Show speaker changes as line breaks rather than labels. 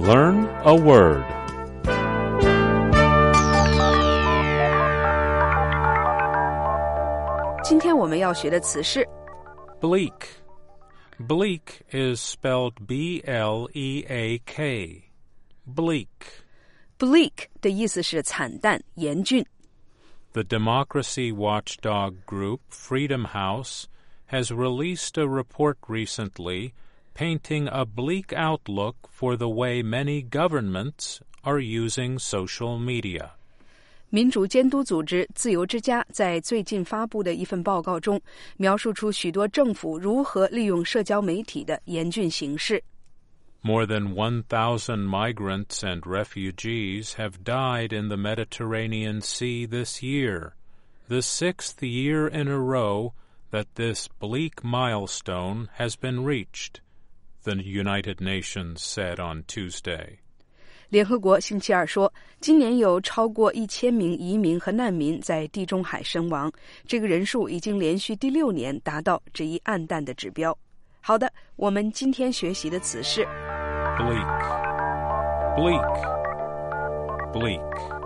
Learn a word.
今天我们要学的词是
Bleak. Bleak is spelled B-L-E-A-K. Bleak.
bleak 的意思是惨淡、严峻。
The democracy watchdog group Freedom House has released a report recently painting a bleak outlook for the way many governments are using social media.
民主监督组织自由之家在最近发布的一份报告中，描述出许多政府如何利用社交媒体的严峻形势。
More than 1,000 migrants and refugees have died in the Mediterranean Sea this year, the sixth year in a row that this bleak milestone has been reached, the United Nations said on Tuesday.
联合国星期二说，今年有超过1000名移民和难民在地中海身亡，这个人数已经连续第6年达到这一暗淡的指标。好的，我们今天学习的词是
Bleak. Bleak. Bleak.